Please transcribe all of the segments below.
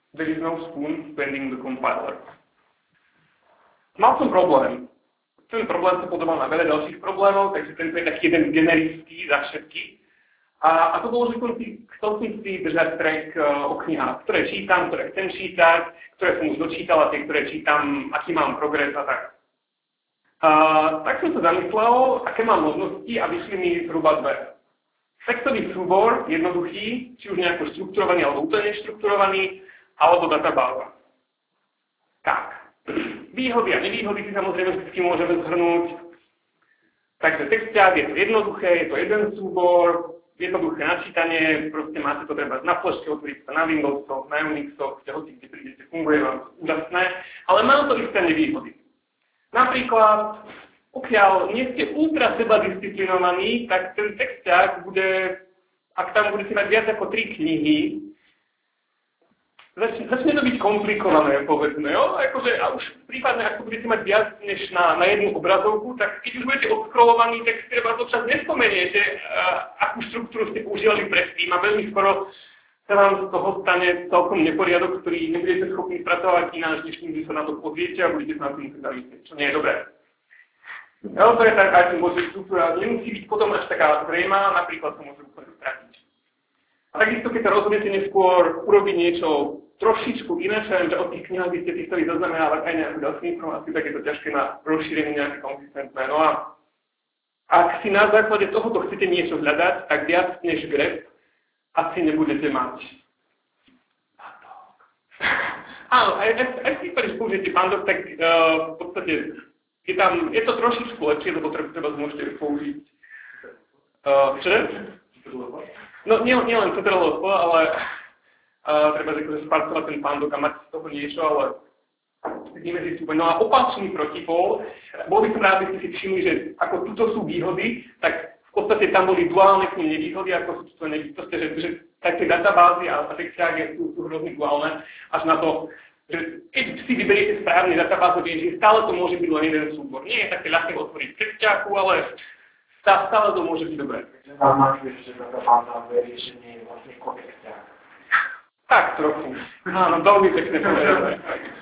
There is no spoon bending the compiler. Mal som problém. Ten problém sa podobal na veľa ďalších problémov, takže ten je taký jeden generický za všetky. A to bolo, že chcel som si držať track o knihách, ktoré čítam, ktoré chcem čítať, ktoré som už dočítal a tie, ktoré čítam, aký mám progres a tak. Tak som sa zamyslel, aké mám možnosti a vyšli mi zhruba dve. Textový súbor, jednoduchý, či už nejako štrukturovaný alebo úplne štrukturovaný, alebo databáza. Tak. Výhody a nevýhody si samozrejme vždy môžeme zhrnúť. Takže texťák je to jednoduché, je to jeden súbor, jednoduché načítanie, proste máte to treba na flaške, otvoriť sa na Windowsoch, na Unixoch, kde hoci kde prídete, funguje vám úžasné, ale má to isté nevýhody. Napríklad, pokiaľ nie ste ultra sebadisciplinovaní, tak ten texťák bude, ak tam budete mať viac ako 3 knihy, začne to byť komplikované, povedzme, jo? Akože, a už prípadne, ak budete mať viac než na jednu obrazovku, tak keď už budete odskrolovaní, tak si treba občas nespomeniete, akú štruktúru ste používali predtým a veľmi skoro sa vám z toho stane celkom neporiadok, ktorý nebudete schopní spracovať ináč, než tým, že sa na to pozriete a budete sa na to musieť zamyslieť, čo nie je dobré. Jo, to je tak, aj môže štruktúra nemusí byť potom až taká zrejmá, napríklad sa môže úplne stratiť. A takisto, keď sa rozhodnete neskôr urobiť niečo trošičku iné, že od tých knihách by ste si chceli zaznamenávať aj nejakú ďalšiu informáciu, tak je to ťažké na rozšírenie nejaké konzistentné. No a ak si na základe tohoto chcete niečo hľadať, tak viac než grep asi nebudete mať. Áno, aj v prípade, že použijete Pandoc, tak v podstate je to trošičku lepšie, lebo treba môžete použiť. Čože? No nie len CTRL, ale treba spracovať ten Pandoc a mať z toho niečo, ale vymedziť súboj. No a opačný protipol, bol by som rád, by ste si všimli, že ako tuto sú výhody, tak v podstate tam boli duálne k nim nevýhody, ako sú to nevýhody, že také databázy a texťáky sú hrozne duálne, až na to, že keď si vyberiete správne databázu, že stále to môže byť len jeden súbor. Nie je také ľahké otvoriť texťáku, ale stále to môže byť dobré. Takže naznačuješ, že databáza je riešenie vlastne texťák. Tak trochu. Áno, veľmi pekne povedané.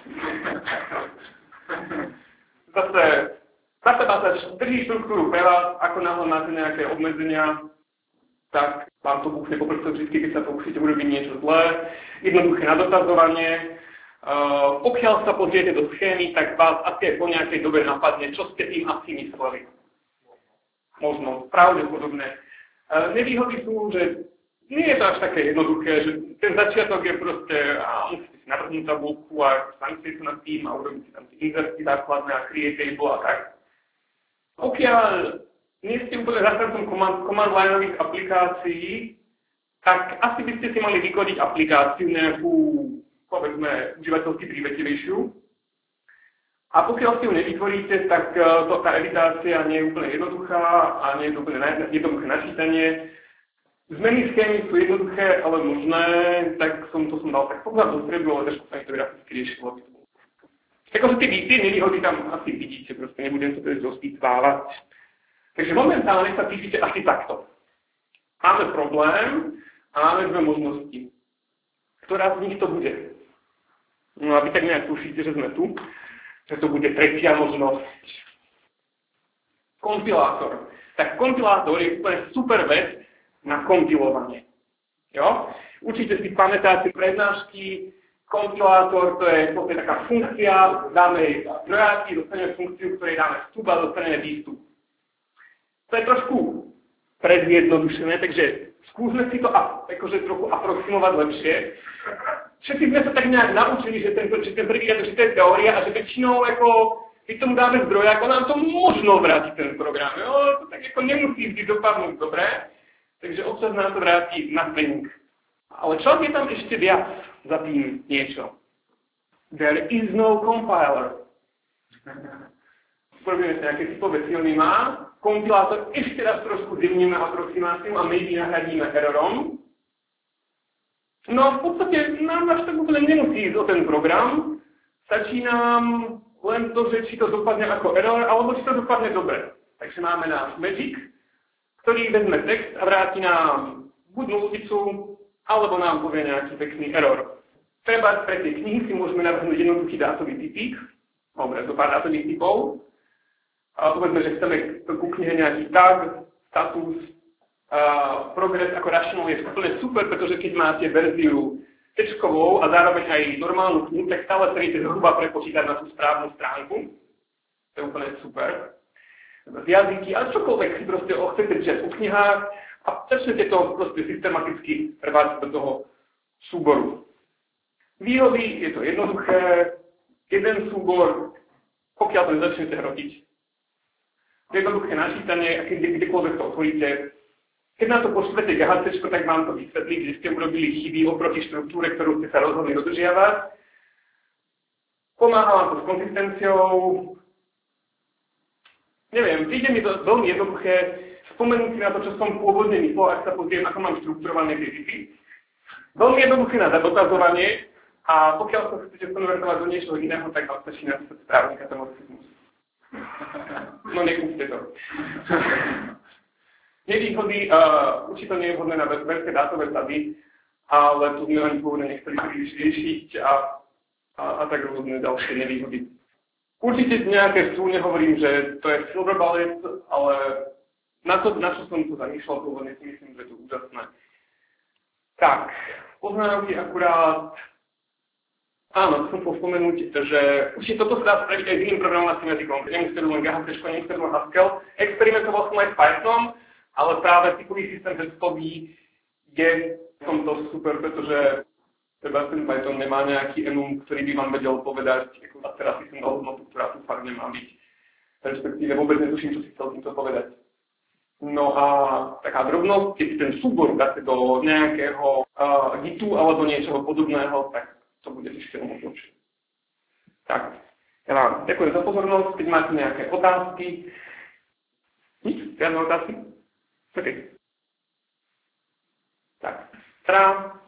Zase, databáza drží štruktúru pre vás, ako náhle máte nejaké obmedzenia, tak vám to buchne po prstoch vždy, keď sa pokúsite urobiť niečo zlé. Jednoduché na dotazovanie. Pokiaľ sa pozriete do schémy, tak vás asi aj po nejakej dobe napadne, čo ste tým asi mysleli. Možno, pravdepodobne. Nevýhody sú, že nie je to až také jednoduché, že ten začiatok je proste, musíte si navrhnúť tabulku a zamyslieť sa nad tým a urobiť si tam tie inzerty základné a create table a tak. Pokiaľ nie ste úplne zastancom command lineových aplikácií, tak asi by ste si mali vykodiť aplikáciu nejakú, povedzme, užívateľsky prívetivejšiu. A pokiaľ si ju nevytvoríte, tak tá editácia nie je úplne jednoduchá a nie je úplne jednoduché načítanie. Zmeny schémy sú jednoduché, ale možné, tak som dal tak pohľad do stredu, ale trošku sa mi to graficky riešilo. Takže tie nevýhody tam asi vidíte, proste nebudem sa teda rozpýtvávať. Takže momentálne sa píšete asi takto. Máme problém a máme dve možnosti. Ktorá z nich to bude? No a vy tak nejak tušíte, že sme tu, že to bude tretia možnosť. Kompilátor. Tak kompilátor je úplne super vec na kompilovanie. Jo? Určite si pamätáte prednášky, kompilátor, to je taká funkcia, dáme jej zdrojáky, dostaneme funkciu, ktorej dáme vstup a dostaneme výstup. To je trošku prezjednodušené, takže skúsme si to akože trochu aproximovať lepšie. Všetci sme sa tak nejak naučili, že ten prvý riadok, že to je teória a že väčšinou keď tomu dáme zdroják, nám to možno vráti ten program. Jo? To tak nemusí vždy dopadnúť dobre. Takže občas nám to vráti na tréning. Ale čo je tam ešte viac za tým niečo? There is no compiler. Spojíme sa, aké typové silny má. Kompilátor ešte raz trošku zjemníme aproximáciu a maybe nahradíme errorom. No v podstate nám až tak úplne nemusí ísť o ten program. Stačí nám len to, že či to dopadne ako error, alebo či to dopadne dobre. Takže máme náš magic, ktorý vezme text a vráti nám buď nulticu, alebo nám povie nejaký pekný error. Treba pre tie knihy si môžeme navrhnúť jednoduchý dátový typík, dobre, zo pár dátových typov. A povedzme, že chceme ku knihe nejaký tag, status, progress ako rational je úplne super, pretože keď máte verziu tečkovou a zároveň aj normálnu knihu, tak stále sa viete zhruba prepočítať na tú správnu stránku. To je úplne super. Z jazyky, ale čokoľvek si proste chcete čítať v knihách a začnete to proste systematicky prevádzať do toho súboru. Výhody je to jednoduché, jeden súbor, pokiaľ to začnete hrotiť. Jednoduché načítanie a kdekoľvek to otvoríte. Keď na to pošlete GHC, tak vám to vysvetlí, kde ste urobili chyby oproti štruktúre, ktorú ste sa rozhodli dodržiavať. Pomáha vám to s konzistenciou. Neviem, príde mi to veľmi jednoduché spomenúť si na to, čo som pôvodne myslel, ak sa pozriem, ako mám štruktúrované tie typy. Veľmi jednoduché na dotazovanie a pokiaľ sa chcete konvertovať do niečoho iného, tak vám stačí napísať správny katamorfizmus. No nekúpte to. Nevýhody, určite nie je vhodné na veľké dátové sady, ale tu sme ani pôvodne nechceli riešiť a tak rôzne ďalšie nevýhody. Určite nejaké sú, nehovorím, že to je silver bullet, ale na čo som to zamýšľal, pôvodne si myslím, že je to úžasné. Tak, poznámky akurát. Áno, chcem spomenúť, že určite toto sa dá spraviť aj s iným programovacím jazykom. Nemusíte len GHC, nemusíte len Haskell. Experimentoval som aj s Python, ale práve typový systém testový je v tomto super, pretože teda ten Python nemá nejaký enum, ktorý by vám vedel povedať, ako teraz si som dal hodnotu, ktorá tu fakt nemá byť. Respektíve vôbec netuším, čo si chcel týmto povedať. No a taká drobnosť, keď ten súbor dáte do nejakého Gitu alebo niečoho podobného, tak to bude ešte lepšie. Tak, ja vám ďakujem za pozornosť, keď máte nejaké otázky. Nič? Žiadne otázky? OK. Tak,